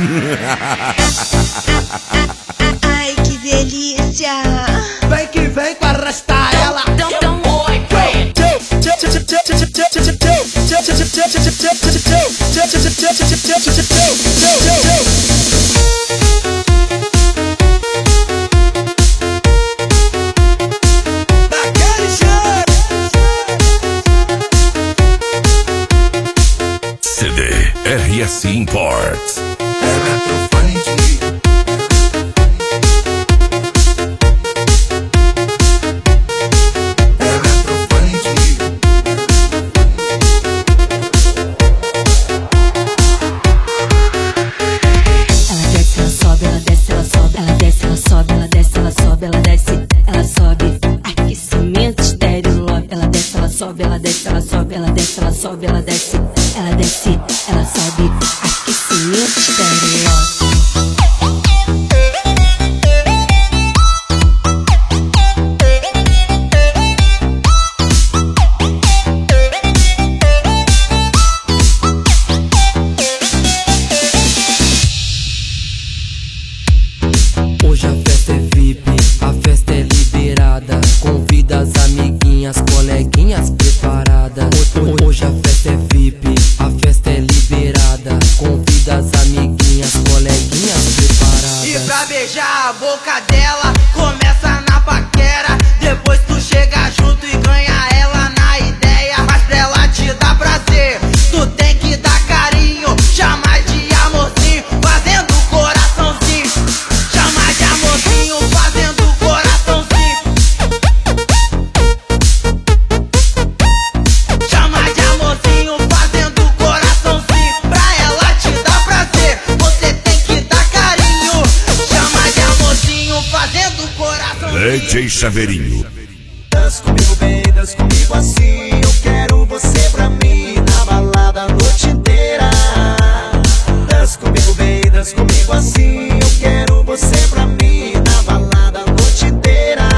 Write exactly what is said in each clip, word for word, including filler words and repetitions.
Ai, que delícia. Vem que vem pra arrastar ela. Daquele jeito. C D R S Imports. Sobe, ela desce, ela sobe, ela desce, ela sobe, ela desce, ela desce, ela sobe, aquecimento estéreo. Hoje a festa é V I P, a festa é liberada. Convida as amiguinhas, coleguinhas preparadas. Hoje a festa é V I P, a festa é liberada. Convida as amiguinhas, coleguinhas preparadas. E pra beijar a boca dela, começa na paquera. Depois tu chega junto e ganha ela na ideia. Mas pra ela te dar prazer, tu tem que dar carinho. Chama de amorzinho, fazendo coraçãozinho. Chama de amorzinho, fazendo coraçãozinho. Chama de amorzinho, fazendo coraçãozinho. Pra ela te dar prazer, você tem que dar carinho. Chama de amorzinho, fazendo coraçãozinho. D J Chaveirinho. Dança comigo bem, dança comigo assim. Eu quero você pra mim na balada a noite inteira. Dança comigo bem, dança comigo assim. Eu quero você pra mim na balada a noite inteira.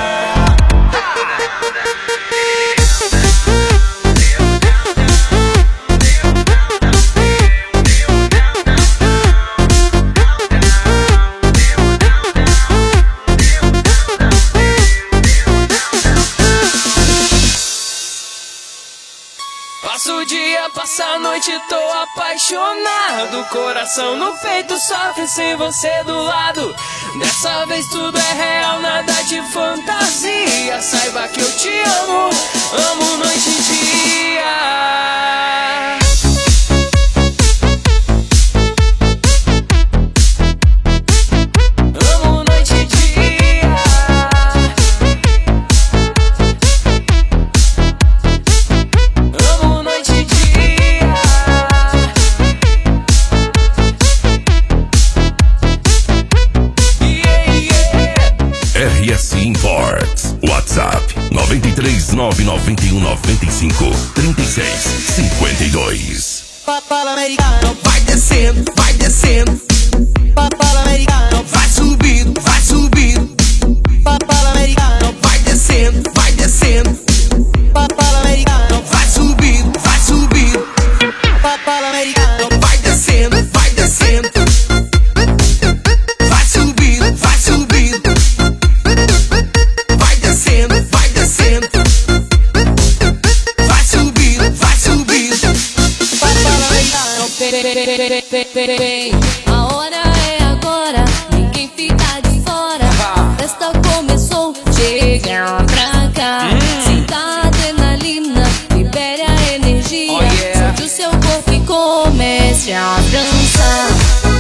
Passo o dia, passa a noite, tô apaixonado. Coração no peito sofre sem você do lado. Dessa vez tudo é real, nada de fantasia. Saiba que eu te amo, amo noite e dia. Amo noite e dia. Amo noite e dia. Yeah, yeah. R S Imports. WhatsApp nove três nove nove um nove cinco três seis cinco dois. Papala americano, vai descendo, vai descendo. Papala americano, vai subindo, vai subindo. Papala americano, vai descendo, vai descendo. Papala americano, vai subindo, vai subindo. Papala americano, vai descendo, vai descendo. Vai subindo, vai subindo. Vai descendo, vai descendo. Vai subindo, vai subindo. Papala americano. A hora é agora, ninguém fica de fora. A festa começou, chega pra cá. Sinta a adrenalina, libere a energia. Oh, yeah. Solte o seu corpo e comece a dançar.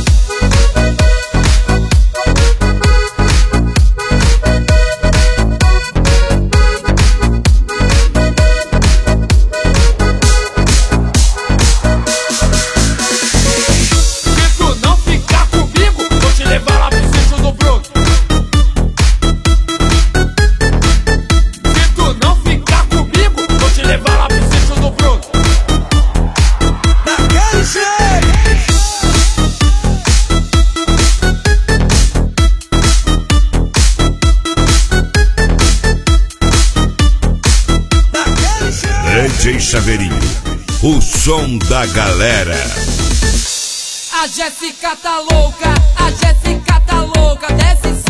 Se tu não ficar comigo, vou te levar lá pro centro do Brook. Se tu não ficar comigo, vou te levar lá pro centro do Brook. Daquele jeito. Daquele jeito. D J Chaveirinho. O som da galera. A Jéssica tá louca, a Jéssica tá louca, desce